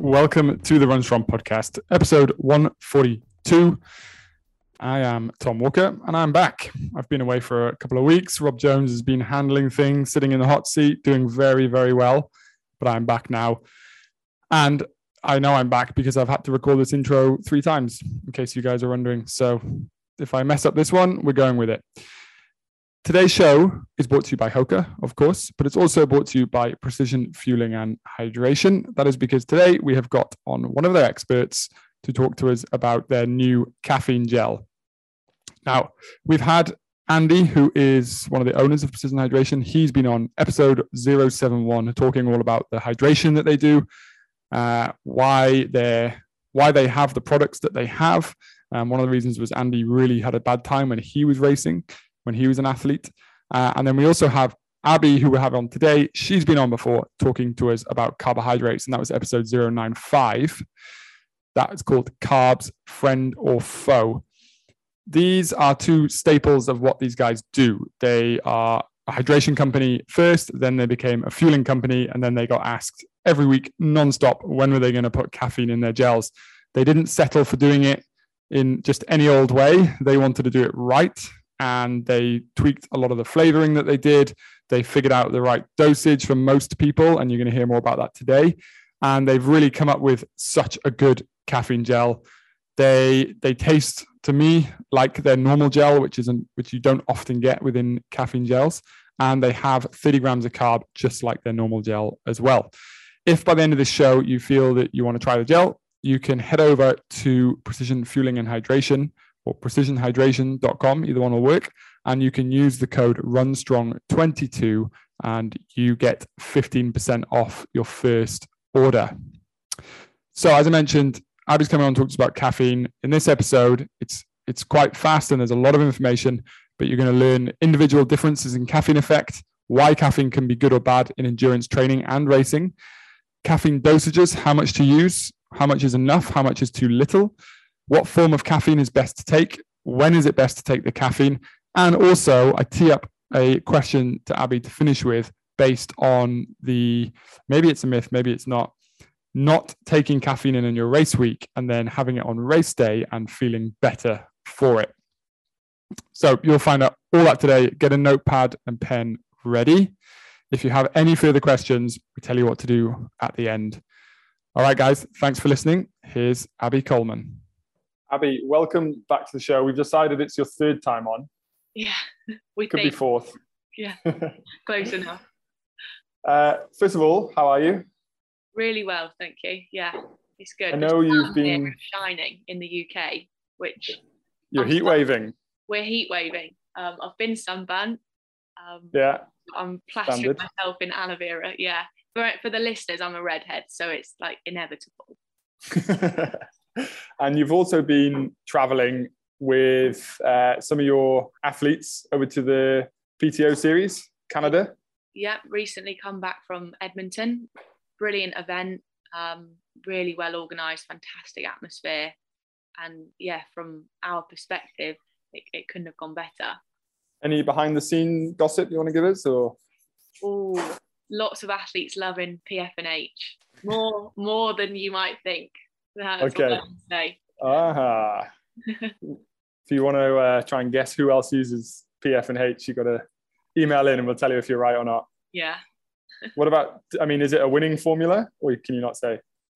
Welcome to the Run Strong podcast, episode 142. I am Tom Walker and I'm back. I've been away for a couple of weeks. Rob Jones has been handling things, sitting in the hot seat, doing very, very well. But I'm back now. And I know I'm back because I've had to record this intro 3 times, in case you guys are wondering. So if I mess up this one, we're going with it. Today's show is brought to you by Hoka, of course, but it's also brought to you by Precision Fueling and Hydration. That is because today we have got on one of their experts to talk to us about their new caffeine gel. Now, we've had Andy, who is one of the owners of Precision Hydration. He's been on episode 071 talking all about the hydration that they do, why they have the products that they have. One of the reasons was Andy really had a bad time when he was racing, when he was an athlete. And then we also have Abby, who we have on today. She's been on before talking to us about carbohydrates, and that was episode 095. That is called Carbs, Friend or Foe. These are 2 staples of what these guys do. They are a hydration company first, then they became a fueling company, and then they got asked every week, nonstop, when were they going to put caffeine in their gels. They didn't settle for doing it in just any old way. They wanted to do it right. And they tweaked a lot of the flavoring that they did. They figured out the right dosage for most people, and you're going to hear more about that today. And they've really come up with such a good caffeine gel. They taste to me like their normal gel, which you don't often get within caffeine gels. And they have 30 grams of carb, just like their normal gel as well. If by the end of this show you feel that you want to try the gel, you can head over to Precision Fueling and Hydration, or precisionhydration.com, either one will work, and you can use the code RUNSTRONG22 and you get 15% off your first order. So as I mentioned, Abby's coming on to talk about caffeine. In this episode, it's quite fast and there's a lot of information, but you're going to learn individual differences in caffeine effect, why caffeine can be good or bad in endurance training and racing, caffeine dosages, how much to use, how much is enough, how much is too little, what form of caffeine is best to take, when is it best to take the caffeine, and also I tee up a question to Abby to finish with based on maybe it's a myth, maybe it's not taking caffeine in your race week and then having it on race day and feeling better for it. So you'll find out all that today. Get a notepad and pen ready. If you have any further questions, we tell you what to do at the end. All right, guys, thanks for listening. Here's Abby Coleman. Abby, welcome back to the show. We've decided it's your 3rd time on. Yeah, could be 4th. Yeah, close enough. First of all, how are you? Really well, thank you. Yeah, it's good. I know you've been shining in the UK, which you're heat waving. We're heat waving. I've been sunburnt. Yeah. I'm plastering myself in aloe vera. Yeah. For the listeners, I'm a redhead, so it's like inevitable. And you've also been traveling with some of your athletes over to the PTO series, Canada. Yeah, recently come back from Edmonton. Brilliant event, really well organised, fantastic atmosphere. And yeah, from our perspective, it couldn't have gone better. Any behind the scene gossip you want to give us? Or lots of athletes loving PF&H. More than you might think. That's okay. What I can say. If you want to try and guess who else uses PF&H, you got to email in and we'll tell you if you're right or not. Yeah. What about, is it a winning formula or can you not say?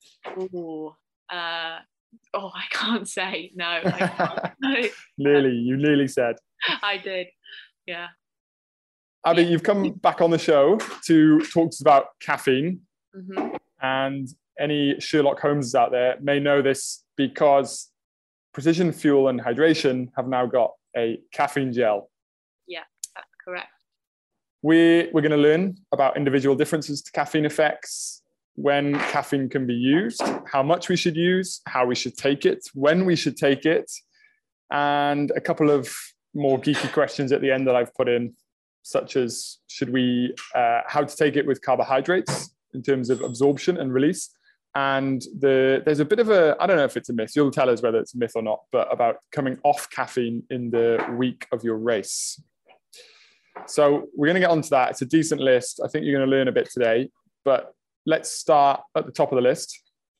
I can't say. No, I can't. You nearly said. I did. Yeah. Abby, you've come back on the show to talk to us about caffeine. Mm-hmm. And any Sherlock Holmeses out there may know this because Precision Fuel and Hydration have now got a caffeine gel. Yeah, that's correct. We're going to learn about individual differences to caffeine effects, when caffeine can be used, how much we should use, how we should take it, when we should take it, and a couple of more geeky questions at the end that I've put in, such as how to take it with carbohydrates in terms of absorption and release. And there's a bit of I don't know if it's a myth, you'll tell us whether it's a myth or not, but about coming off caffeine in the week of your race. So we're going to get onto that. It's a decent list. I think you're going to learn a bit today, but let's start at the top of the list.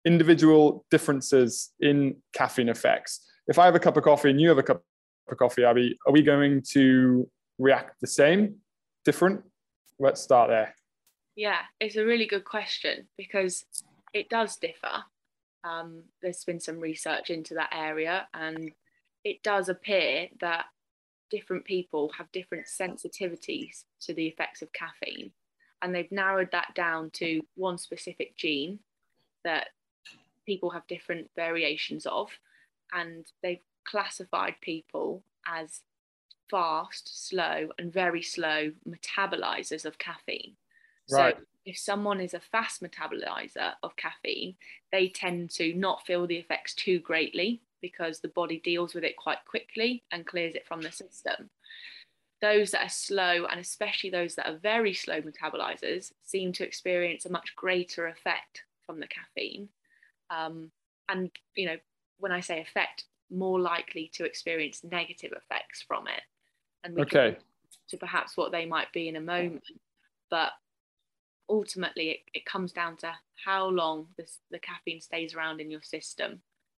individual differences in caffeine effects? If I have a cup of coffee and you have a cup of coffee, Abby, are we going to react the same, different? Let's start there. Yeah, it's a really good question because it does differ. There's been some research into that area, and it does appear that different people have different sensitivities to the effects of caffeine. And they've narrowed that down to one specific gene that people have different variations of. And they've classified people as fast, slow, and very slow metabolizers of caffeine. Right. So if someone is a fast metabolizer of caffeine, they tend to not feel the effects too greatly because the body deals with it quite quickly and clears it from the system. Those that are slow, and especially those that are very slow metabolizers, seem to experience a much greater effect from the caffeine. And, you know, when I say effect, more likely to experience negative effects from it. And we can to perhaps what they might be in a moment. But ultimately, it comes down to how long the caffeine stays around in your system,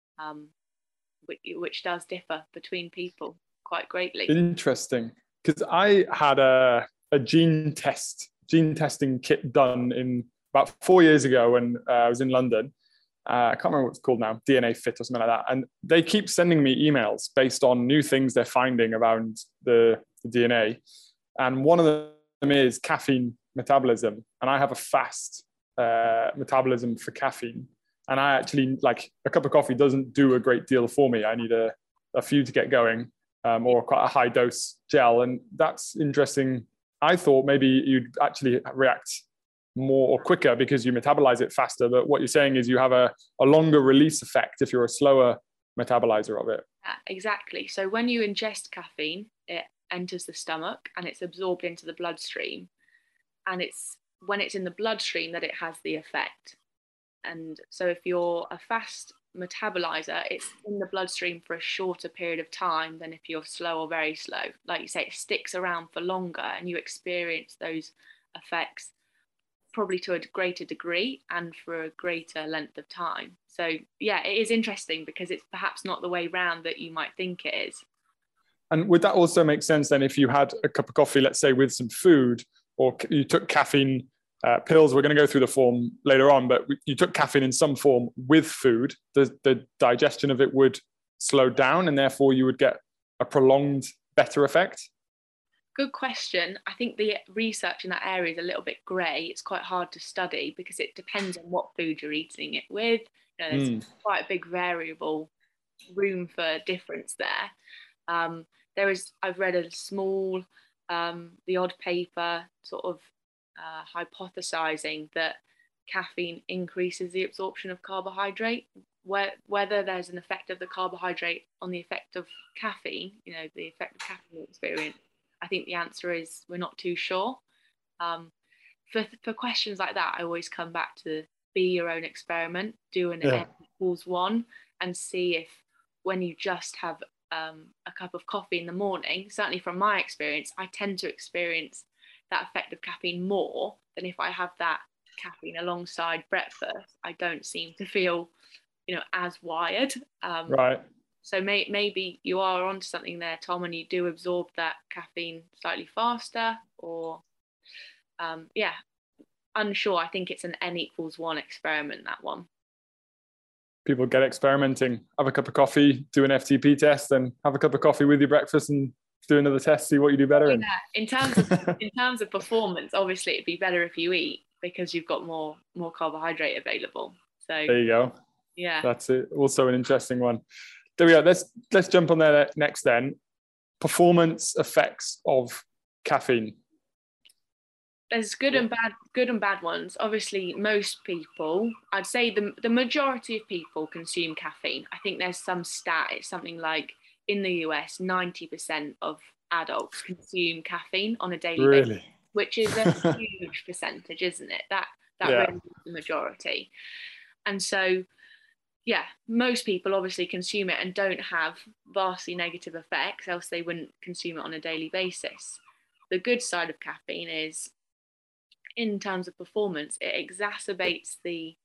which does differ between people quite greatly. Interesting. Because I had a gene testing kit done in about 4 years ago when I was in London. I can't remember what it's called now, DNA Fit or something like that. And they keep sending me emails based on new things they're finding around the DNA. And one of them is caffeine metabolism. And I have a fast metabolism for caffeine. And I actually, like, a cup of coffee doesn't do a great deal for me. I need a few to get going, or quite a high dose gel. And that's interesting. I thought maybe you'd actually react more or quicker because you metabolize it faster. But what you're saying is you have a longer release effect if you're a slower metabolizer of it. Yeah, exactly. So when you ingest caffeine, it enters the stomach and it's absorbed into the bloodstream. And it's when it's in the bloodstream that it has the effect. And so if you're a fast metabolizer, it's in the bloodstream for a shorter period of time than if you're slow or very slow. Like you say, it sticks around for longer and you experience those effects probably to a greater degree and for a greater length of time. So yeah, it is interesting because it's perhaps not the way round that you might think it is. And would that also make sense then if you had a cup of coffee, let's say with some food, or you took caffeine pills? We're going to go through the form later on, but you took caffeine in some form with food, the digestion of it would slow down and therefore you would get a prolonged better effect? Good question. I think the research in that area is a little bit grey. It's quite hard to study because it depends on what food you're eating it with. You know, there's quite a big variable room for difference there. I've read a small, the odd paper sort of hypothesizing that caffeine increases the absorption of carbohydrate. Whether there's an effect of the carbohydrate on the effect of caffeine, you know, the effect of caffeine experience, I think the answer is we're not too sure. For questions like that, I always come back to be your own experiment, do an N equals 1, and see if when you just have a cup of coffee in the morning, certainly from my experience, I tend to experience that effect of caffeine more than if I have that caffeine alongside breakfast. I don't seem to feel, you know, as wired. Right. So maybe you are onto something there, Tom, and you do absorb that caffeine slightly faster, or unsure. I think it's an N equals 1 experiment, that one. People get experimenting. Have a cup of coffee, do an FTP test, and have a cup of coffee with your breakfast and do another test, see what you do better in. In terms of performance, obviously it'd be better if you eat because you've got more carbohydrate available. So there you go. Yeah. That's it. Also an interesting one. There we go. Let's jump on there next then. Performance effects of caffeine. There's good and bad ones. Obviously, most people, I'd say the majority of people consume caffeine. I think there's some stat, it's something like in the US, 90% of adults consume caffeine on a daily basis, which is a huge percentage, isn't it? That really is the majority. And so, yeah, most people obviously consume it and don't have vastly negative effects, else they wouldn't consume it on a daily basis. The good side of caffeine is, in terms of performance, it exacerbates the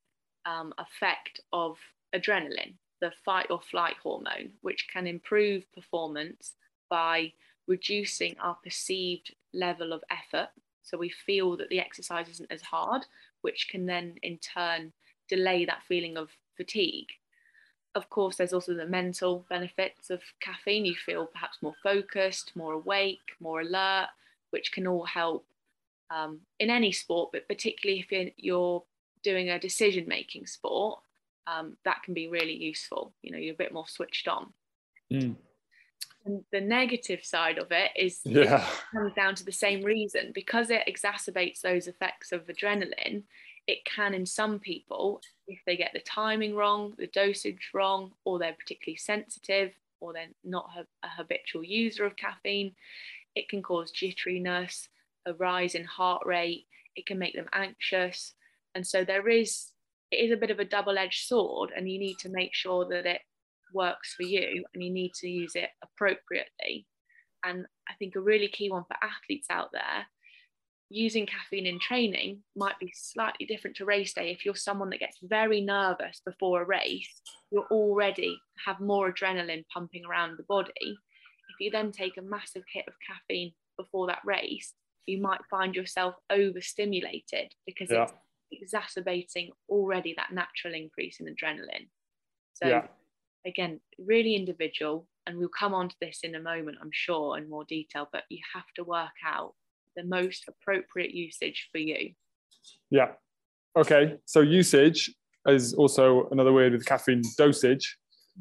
effect of adrenaline, the fight or flight hormone, which can improve performance by reducing our perceived level of effort. So we feel that the exercise isn't as hard, which can then in turn delay that feeling of fatigue. Of course, there's also the mental benefits of caffeine. You feel perhaps more focused, more awake, more alert, which can all help in any sport, but particularly if you're doing a decision-making sport, that can be really useful. You're a bit more switched on. And the negative side of it is it comes down to the same reason. Because it exacerbates those effects of adrenaline, it can, in some people, if they get the timing wrong, the dosage wrong, or they're particularly sensitive, or they're not a habitual user of caffeine, it can cause jitteriness, a rise in heart rate. It can make them anxious. And so it is a bit of a double-edged sword, and you need to make sure that it works for you, and you need to use it appropriately. And I think a really key one for athletes out there, using caffeine in training might be slightly different to race day. If you're someone that gets very nervous before a race, you already have more adrenaline pumping around the body. If you then take a massive hit of caffeine before that race, you might find yourself overstimulated because it's exacerbating already that natural increase in adrenaline. So again, really individual, and we'll come on to this in a moment, I'm sure, in more detail, but you have to work out the most appropriate usage for you. Yeah. Okay. So usage is also another word with caffeine. Dosage.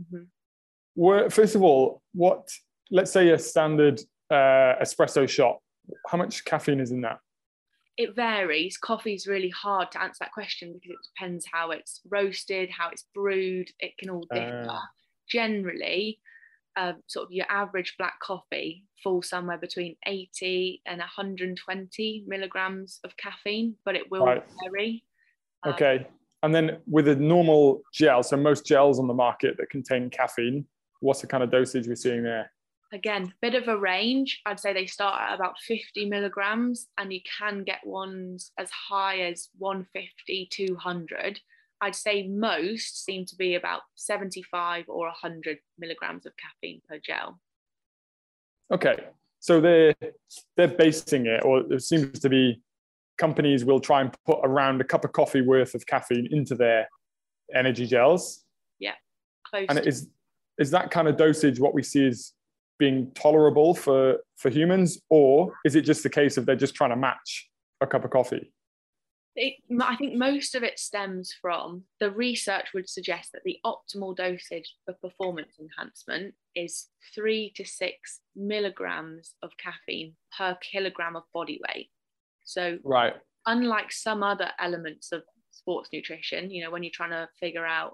First of all, let's say a standard espresso shot, how much caffeine is in that? It varies. Coffee is really hard to answer that question because it depends how it's roasted, how it's brewed. It can all differ. Generally, sort of your average black coffee falls somewhere between 80 and 120 milligrams of caffeine, but it will vary. Okay. And then with a normal gel, so most gels on the market that contain caffeine, what's the kind of dosage we're seeing there? Again, bit of a range. I'd say they start at about 50 milligrams, and you can get ones as high as 150, 200. I'd say most seem to be about 75 or 100 milligrams of caffeine per gel. Okay, so they're basing it, or there seems to be companies will try and put around a cup of coffee worth of caffeine into their energy gels. Yeah, close. And is that kind of dosage what we see as being tolerable for humans, or is it just the case of they're just trying to match a cup of coffee? I think most of it stems from the research would suggest that the optimal dosage for performance enhancement is 3 to 6 milligrams of caffeine per kilogram of body weight. So unlike some other elements of sports nutrition, when you're trying to figure out,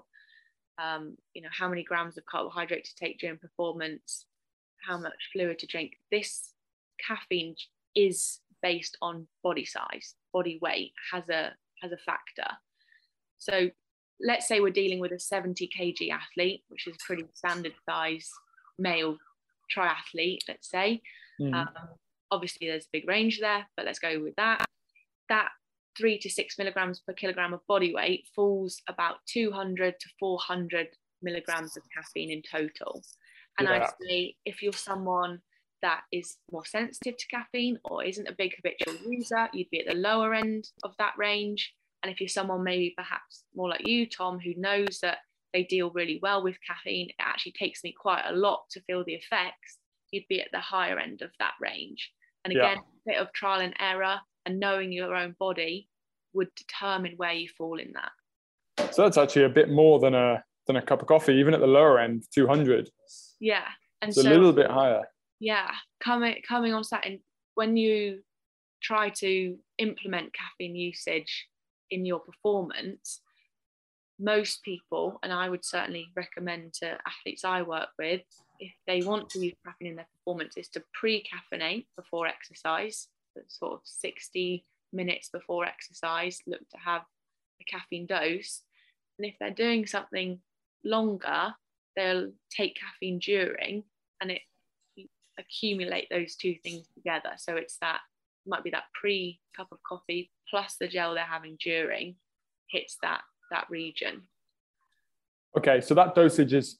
how many grams of carbohydrate to take during performance, how much fluid to drink, this caffeine is based on body size. Body weight has a factor. So let's say we're dealing with a 70 kg athlete, which is pretty standard size male triathlete, let's say. Obviously there's a big range there, but let's go with that. That 3 to 6 milligrams per kilogram of body weight falls about 200 to 400 milligrams of caffeine in total. And I'd say if you're someone that is more sensitive to caffeine or isn't a big habitual user, you'd be at the lower end of that range. And if you're someone maybe perhaps more like you, Tom, who knows that they deal really well with caffeine, it actually takes me quite a lot to feel the effects, you'd be at the higher end of that range. And again, a bit of trial and error and knowing your own body would determine where you fall in that. So that's actually a bit more than a cup of coffee, even at the lower end, 200. Yeah. And it's a little bit higher. Yeah. Coming on to that, and when you try to implement caffeine usage in your performance, most people, and I would certainly recommend to athletes I work with, if they want to use caffeine in their performance, is to pre-caffeinate before exercise. So sort of 60 minutes before exercise, look to have a caffeine dose. And if they're doing something longer, they'll take caffeine during, and it accumulate those two things together. So it's that, might be that pre cup of coffee plus the gel they're having during hits that that region. Okay, so that dosage is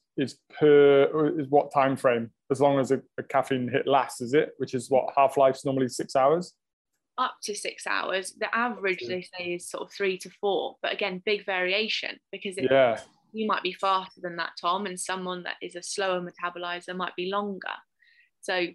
what time frame? As long as a caffeine hit lasts, is it? Which is what, half-life's normally 6 hours? Up to 6 hours. The average, they say, is sort of 3 to 4. But again, big variation, because you might be faster than that, Tom, and someone that is a slower metabolizer might be longer. So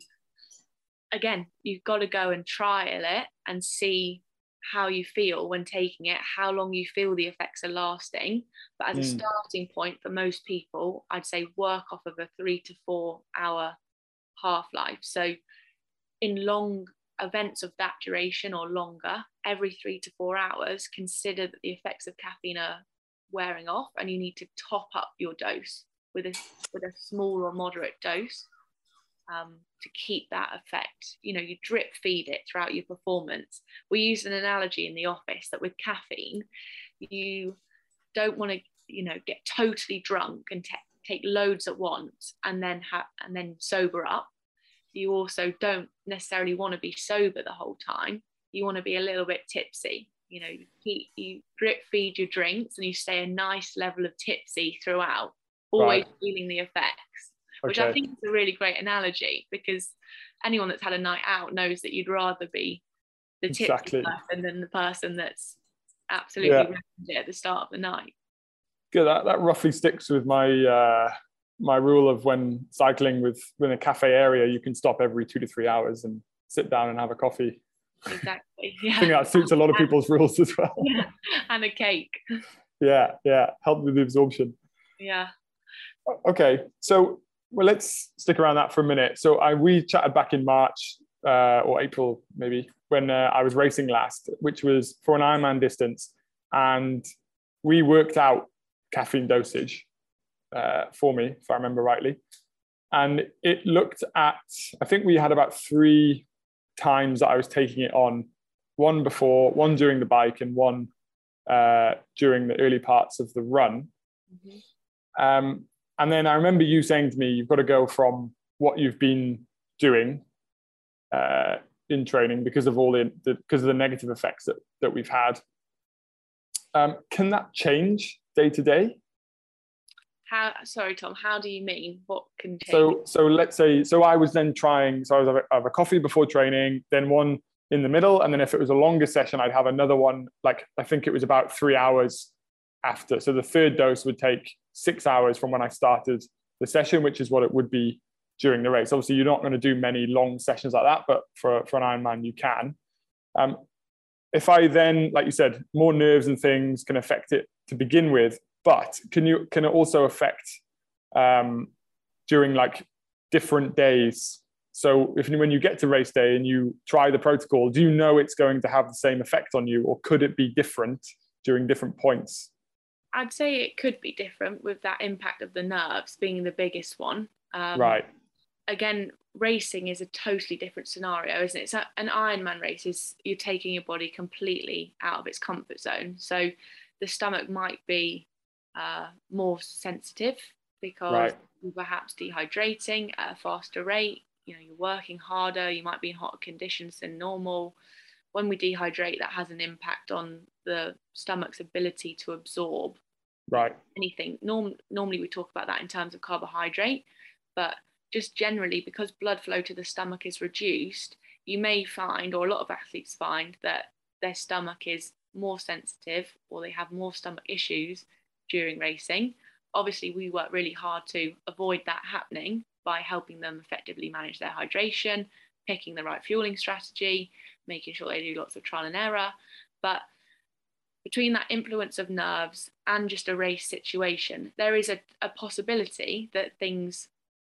again, you've got to go and trial it and see how you feel when taking it, how long you feel the effects are lasting. But as a starting point for most people, I'd say work off of a 3 to 4 hour half-life. So in long events of that duration or longer, every 3 to 4 hours, consider that the effects of caffeine are wearing off, and you need to top up your dose with a small or moderate dose to keep that effect. You drip feed it throughout your performance. We use an analogy in the office that with caffeine, you don't want to get totally drunk and take loads at once and then sober up. You also don't necessarily want to be sober the whole time. You want to be a little bit tipsy. You drip feed your drinks and you stay a nice level of tipsy throughout, always feeling the effects, which I think is a really great analogy, because anyone that's had a night out knows that you'd rather be the tipsy person than the person that's absolutely wrecked it at the start of the night. Good. That roughly sticks with my my rule of when cycling within a cafe area, you can stop every 2 to 3 hours and sit down and have a coffee. Exactly. Yeah. I think that suits a lot of people's rules as well. Yeah. And a cake. Yeah. Help with the absorption. Yeah. Okay. So let's stick around that for a minute. So we chatted back in March or April, maybe, when I was racing last, which was for an Ironman distance. And we worked out caffeine dosage for me, if I remember rightly. And it looked at, I think we had about 3 times that I was taking it on, one before, one during the bike, and one during the early parts of the run. Mm-hmm. And then I remember you saying to me, you've got to go from what you've been doing in training because of all because of the negative effects that we've had. Can that change day to day? Sorry, Tom, how do you mean? What can change? So let's say, I was then trying, I was have a coffee before training, then one in the middle. And then if it was a longer session, I'd have another one, like, I think it was about 3 hours after. So the third dose would take 6 hours from when I started the session, which is what it would be during the race. Obviously, you're not going to do many long sessions like that, but for an Ironman, you can. If I then, like you said, more nerves and things can affect it to begin with, but can it also affect during like different days? So when you get to race day and you try the protocol, do you know it's going to have the same effect on you, or could it be different during different points? I'd say it could be different, with that impact of the nerves being the biggest one. Right. Again, racing is a totally different scenario, isn't it? So an Ironman race is you're taking your body completely out of its comfort zone. So the stomach might be more sensitive because you're perhaps dehydrating at a faster rate. You're working harder. You might be in hotter conditions than normal. When we dehydrate, that has an impact on the stomach's ability to absorb anything. Normally we talk about that in terms of carbohydrate, but just generally, because blood flow to the stomach is reduced, you may find, or a lot of athletes find, that their stomach is more sensitive, or they have more stomach issues during racing. Obviously, we work really hard to avoid that happening by helping them effectively manage their hydration, picking the right fueling strategy, making sure they do lots of trial and error. But between that influence of nerves and just a race situation, there is a possibility that things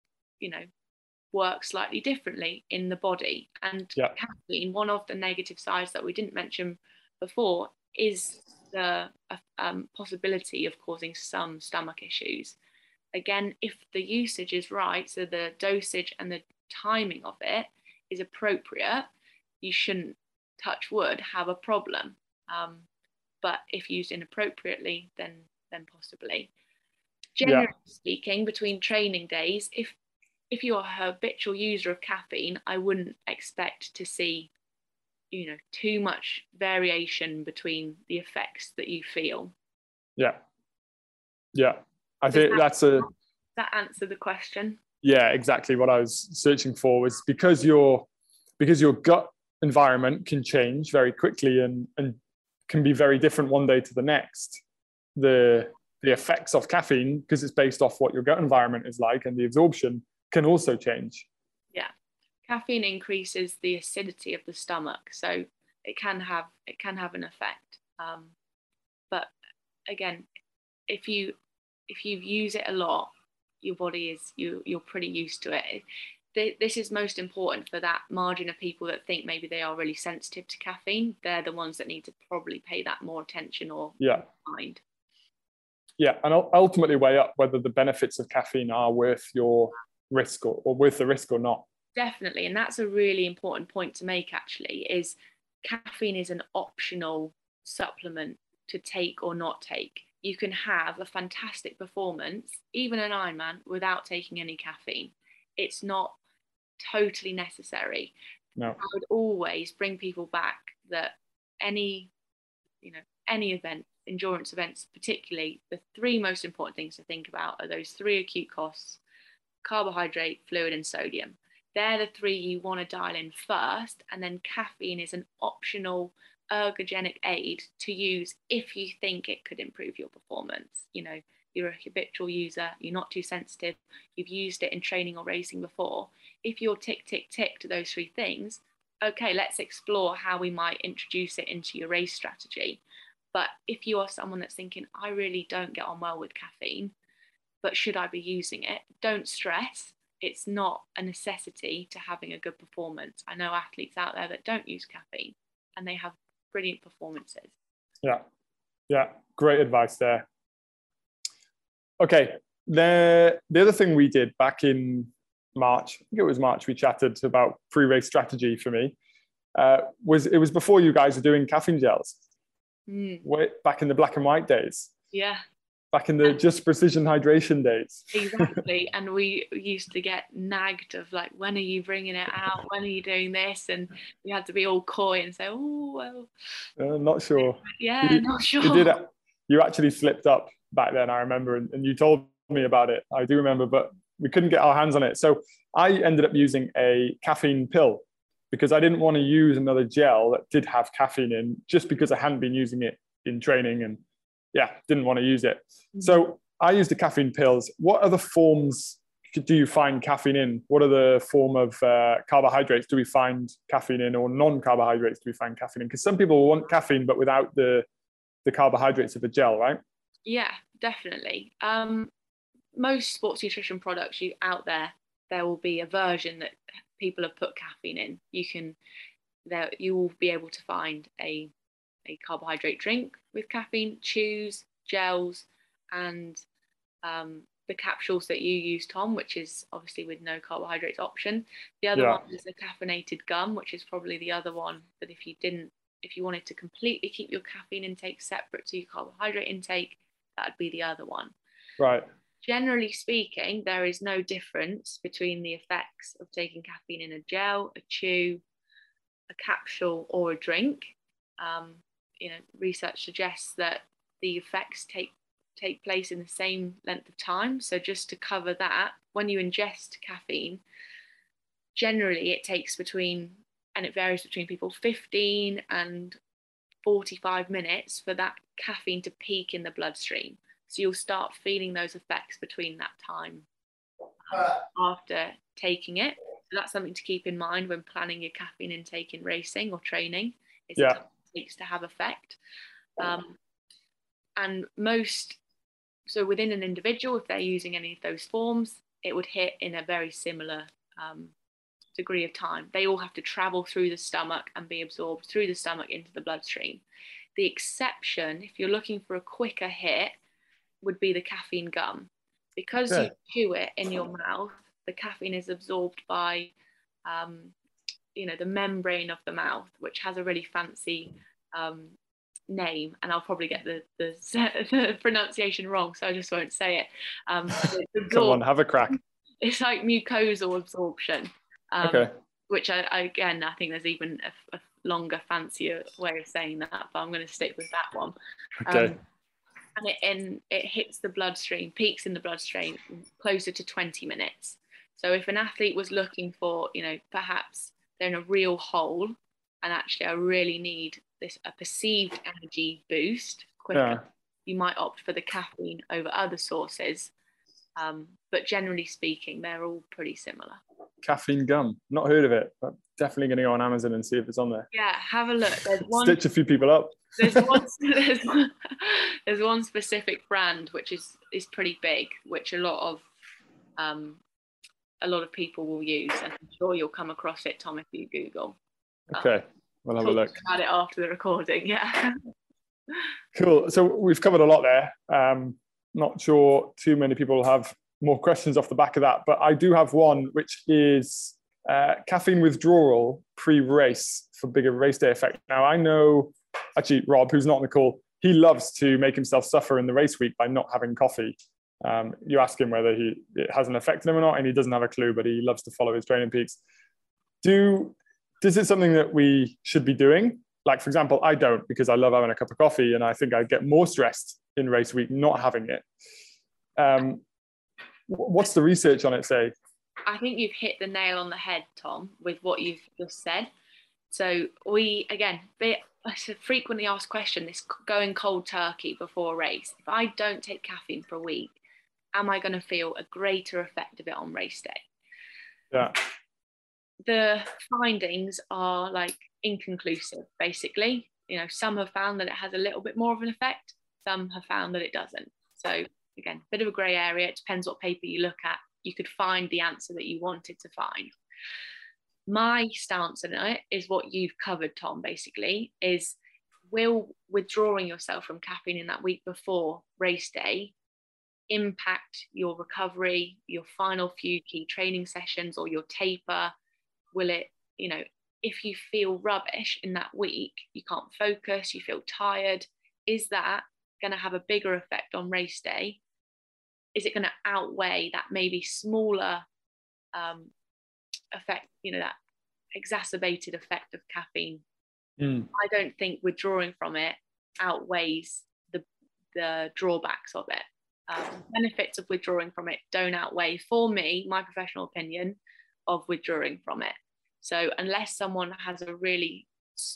work slightly differently in the body. And caffeine, one of the negative sides that we didn't mention before, is the possibility of causing some stomach issues. Again, if the usage is right, so the dosage and the timing of it is appropriate, you shouldn't, touch wood, have a problem. But if used inappropriately, then possibly. Generally speaking, between training days, if you're a habitual user of caffeine, I wouldn't expect to see, too much variation between the effects that you feel. Yeah. Yeah. I Does think that's a, that answer the question? yeah, exactly what I was searching for, was because your gut environment can change very quickly and can be very different one day to the next. The effects of caffeine, because it's based off what your gut environment is like, and the absorption can also change. Yeah. Caffeine increases the acidity of the stomach, so it can have an effect. But again, if you use it a lot, your body is you're pretty used to it. This is most important for that margin of people that think maybe they are really sensitive to caffeine. They're the ones that need to probably pay that more attention or mind. Yeah, and ultimately weigh up whether the benefits of caffeine are worth your risk or worth the risk or not. Definitely, and that's a really important point to make, actually, is caffeine is an optional supplement to take or not take. You can have a fantastic performance, even an Ironman, without taking any caffeine. It's not totally necessary. No. I would always bring people back that any event, endurance events particularly, the three most important things to think about are those three acute costs: carbohydrate, fluid, and sodium. They're the three you want to dial in first, and then caffeine is an optional ergogenic aid to use if you think it could improve your performance. You're a habitual user, you're not too sensitive, you've used it in training or racing before. If you're tick to those three things, okay, let's explore how we might introduce it into your race strategy. But if you are someone that's thinking, I really don't get on well with caffeine, but should I be using it? Don't stress. It's not a necessity to having a good performance. I know athletes out there that don't use caffeine and they have brilliant performances. Yeah, great advice there. Okay, the other thing we did back in March, I think it was March, we chatted about pre-race strategy for me. Was before you guys were doing caffeine gels. Back in the black and white days. Yeah. Back in the just precision hydration days. Exactly. And we used to get nagged of like, when are you bringing it out? When are you doing this? And we had to be all coy and say, oh, well. Not sure. Yeah, not sure. You actually slipped up back then, I remember, and you told me about it. I do remember, but we couldn't get our hands on it. So I ended up using a caffeine pill because I didn't want to use another gel that did have caffeine in, just because I hadn't been using it in training and didn't want to use it. So I used the caffeine pills. What other forms do you find caffeine in? What are the form of carbohydrates do we find caffeine in, or non-carbohydrates do we find caffeine in? Because some people want caffeine, but without the carbohydrates of the gel, right? Yeah, definitely. Most sports nutrition products out there will be a version that people have put caffeine in. You will be able to find a carbohydrate drink with caffeine, chews, gels, and the capsules that you use, Tom, which is obviously with no carbohydrates option. The other one is the caffeinated gum, which is probably the other one that if you wanted to completely keep your caffeine intake separate to your carbohydrate intake, that'd be the other one. Right. Generally speaking, there is no difference between the effects of taking caffeine in a gel, a chew, a capsule, or a drink. Research suggests that the effects take place in the same length of time. So just to cover that, when you ingest caffeine, generally it takes and it varies between people, 15 and 45 minutes for that caffeine to peak in the bloodstream. So you'll start feeling those effects between that time after taking it. So that's something to keep in mind when planning your caffeine intake in racing or training. It takes to have effect. And so within an individual, if they're using any of those forms, it would hit in a very similar degree of time. They all have to travel through the stomach and be absorbed through the stomach into the bloodstream. The exception, if you're looking for a quicker hit, would be the caffeine gum. Because you chew it in your mouth, the caffeine is absorbed by the membrane of the mouth, which has a really fancy name, and I'll probably get the pronunciation wrong, so I just won't say it. Come on, have a crack. It's like mucosal absorption. Okay. Which I think there's even a longer, fancier way of saying that, but I'm going to stick with that one. Okay. and it hits the bloodstream, peaks in the bloodstream closer to 20 minutes. So if an athlete was looking for, perhaps they're in a real hole and actually I really need a perceived energy boost quicker, you might opt for the caffeine over other sources. But generally speaking, they're all pretty similar. Caffeine gum, not heard of it, but definitely going to go on Amazon and see if it's on there. Yeah, have a look. There's one, stitch a few people up. there's one specific brand which is pretty big, which a lot of people will use, and I'm sure you'll come across it, Tom, if you Google. Okay, we'll have a look. About it after the recording, yeah. Cool. So we've covered a lot there. Not sure too many people have more questions off the back of that, but I do have one, which is caffeine withdrawal pre-race for bigger race day effect. Now, I know, actually, Rob, who's not on the call, he loves to make himself suffer in the race week by not having coffee. You ask him whether it hasn't affected him or not, and he doesn't have a clue, but he loves to follow his training peaks. Is it something that we should be doing? Like, for example, I don't, because I love having a cup of coffee, and I think I get more stressed in race week not having it. What's the research on it say? I think you've hit the nail on the head, Tom, with what you've just said. So it's a frequently asked question, this going cold turkey before a race. If I don't take caffeine for a week, am I going to feel a greater effect of it on race day? Yeah. The findings are inconclusive, basically. Some have found that it has a little bit more of an effect. Some have found that it doesn't. So again, a bit of a grey area. It depends what paper you look at. You could find the answer that you wanted to find. My stance on it is what you've covered, Tom, basically, is will withdrawing yourself from caffeine in that week before race day impact your recovery, your final few key training sessions, or your taper? Will it, if you feel rubbish in that week, you can't focus, you feel tired, is that going to have a bigger effect on race day? Is it going to outweigh that maybe smaller effect, that exacerbated effect of caffeine? I don't think withdrawing from it outweighs the drawbacks of it. Benefits of withdrawing from it don't outweigh, for me, my professional opinion, of withdrawing from it. So unless someone has a really,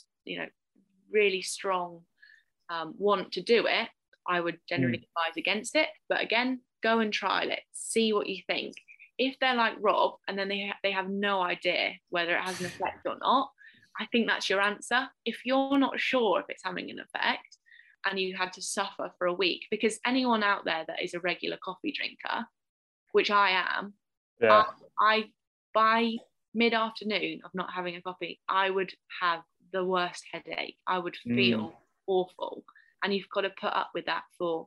really strong want to do it, I would generally advise against it. But again, go and trial it, see what you think. If they're like Rob and then they have no idea whether it has an effect or not, I think that's your answer. If you're not sure if it's having an effect and you had to suffer for a week, because anyone out there that is a regular coffee drinker, which I am, I by mid-afternoon of not having a coffee, I would have the worst headache. I would feel awful. And you've got to put up with that for,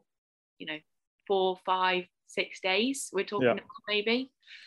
4, 5, 6 days. We're talking about maybe.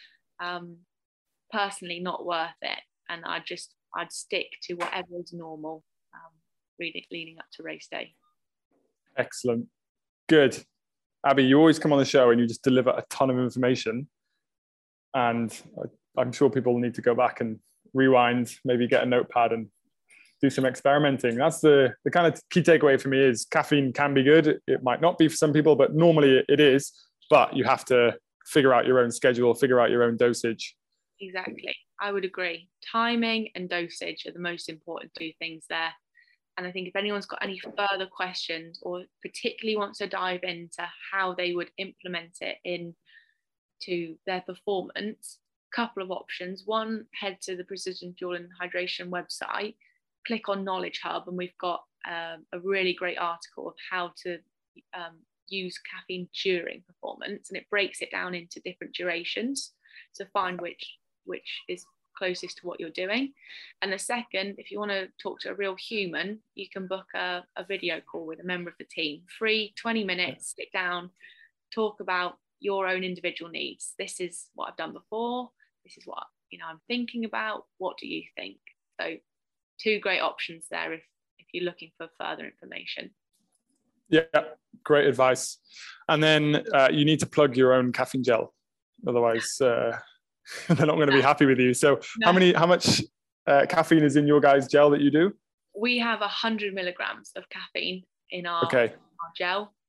Personally, not worth it. And I'd stick to whatever is normal, leading up to race day. Excellent. Good. Abby, you always come on the show and you just deliver a ton of information. And I'm sure people need to go back and rewind, maybe get a notepad and do some experimenting. That's the kind of key takeaway for me is caffeine can be good. It might not be for some people, but normally it is. But you have to figure out your own schedule, figure out your own dosage. Exactly. I would agree. Timing and dosage are the most important two things there. And I think if anyone's got any further questions or particularly wants to dive into how they would implement it into their performance, a couple of options. One, head to the Precision Fuel and Hydration website, click on Knowledge Hub, and we've got a really great article of how to use caffeine during performance, and it breaks it down into different durations to find which is closest to what you're doing. And the second, if you want to talk to a real human, you can book a video call with a member of the team, free, 20 minutes, sit down, talk about your own individual needs. This is what I've done before, this is what I'm thinking about, what do you think? So 2 great options there if you're looking for further information. Yeah, great advice. And then you need to plug your own caffeine gel, otherwise they're not going to be happy with you. So no. How much caffeine is in your guys' gel that you do? We have 100 milligrams of caffeine in our gel.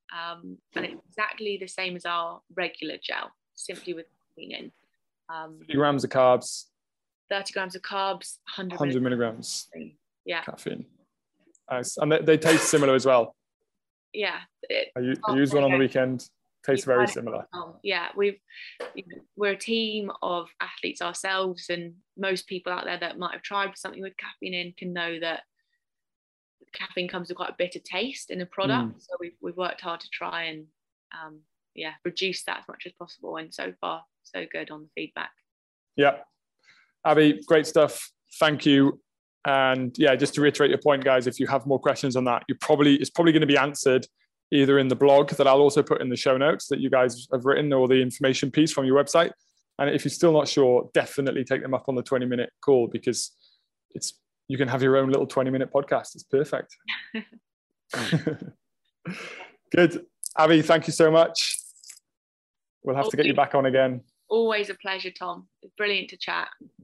and it's exactly the same as our regular gel, simply with caffeine in. 50 grams of carbs, 30 grams of carbs, 100 milligrams yeah, caffeine. Nice. And they taste similar as well. Yeah, I used one on the weekend. Tastes very similar. Yeah, we're a team of athletes ourselves, and most people out there that might have tried something with caffeine in can know that caffeine comes with quite a bitter taste in a product. So we've worked hard to try and reduce that as much as possible, and so far so good on the feedback. Yeah, Abby, great stuff. Thank you. And yeah, just to reiterate your point, guys, if you have more questions on that, it's probably going to be answered either in the blog that I'll also put in the show notes that you guys have written, or the information piece from your website. And if you're still not sure, definitely take them up on the 20-minute call, because you can have your own little 20-minute podcast. It's perfect. Good. Abby, thank you so much. We'll have to get you back on again. Always a pleasure, Tom. It's brilliant to chat.